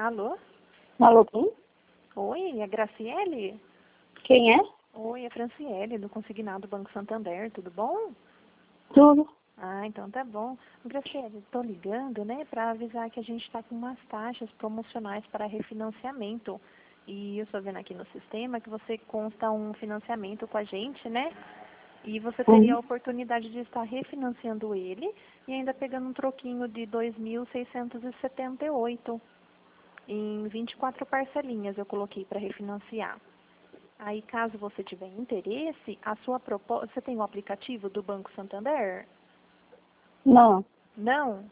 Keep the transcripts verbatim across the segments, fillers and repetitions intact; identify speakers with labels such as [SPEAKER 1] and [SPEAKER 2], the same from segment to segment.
[SPEAKER 1] Alô?
[SPEAKER 2] Alô, quem?
[SPEAKER 1] Oi, é Graciele?
[SPEAKER 2] Quem é?
[SPEAKER 1] Oi, é Franciele, do Consignado Banco Santander, tudo bom?
[SPEAKER 2] Tudo.
[SPEAKER 1] Ah, então tá bom. Graciele, estou ligando, né, para avisar que a gente está com umas taxas promocionais para refinanciamento. E eu estou vendo aqui no sistema que você consta um financiamento com a gente, né? E você teria a
[SPEAKER 2] Uhum.
[SPEAKER 1] oportunidade de estar refinanciando ele e ainda pegando um troquinho de dois mil seiscentos e setenta e oito. Em vinte e quatro parcelinhas eu coloquei para refinanciar. Aí, caso você tiver interesse, a sua proposta... Você tem o aplicativo do Banco Santander?
[SPEAKER 2] Não,
[SPEAKER 1] Não?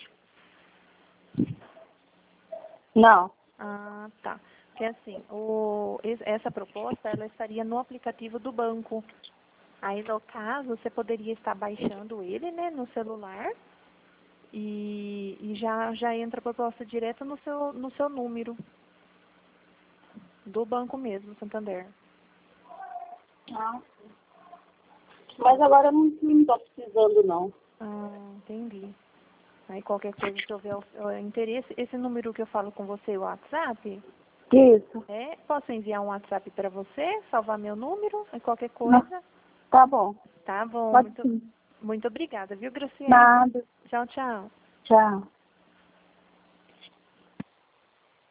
[SPEAKER 2] não.
[SPEAKER 1] Ah, tá. Porque assim, o, es- essa proposta, ela estaria no aplicativo do banco. Aí, no caso, você poderia estar baixando ele, né, no celular e, e já, já entra a proposta direto no seu, no seu número do banco mesmo, Santander.
[SPEAKER 2] Ah, mas agora eu não, não tô precisando, não.
[SPEAKER 1] Ah, entendi. Aí qualquer coisa, se houver uh, interesse, esse número que eu falo com você, o WhatsApp,
[SPEAKER 2] Isso.
[SPEAKER 1] é, posso enviar um WhatsApp para você, salvar meu número, e qualquer
[SPEAKER 2] Não.
[SPEAKER 1] coisa,
[SPEAKER 2] Tá bom.
[SPEAKER 1] tá bom,
[SPEAKER 2] Pode
[SPEAKER 1] muito,
[SPEAKER 2] sim.
[SPEAKER 1] muito obrigada, viu, Graciele?
[SPEAKER 2] Nada.
[SPEAKER 1] Tchau, tchau.
[SPEAKER 2] Tchau.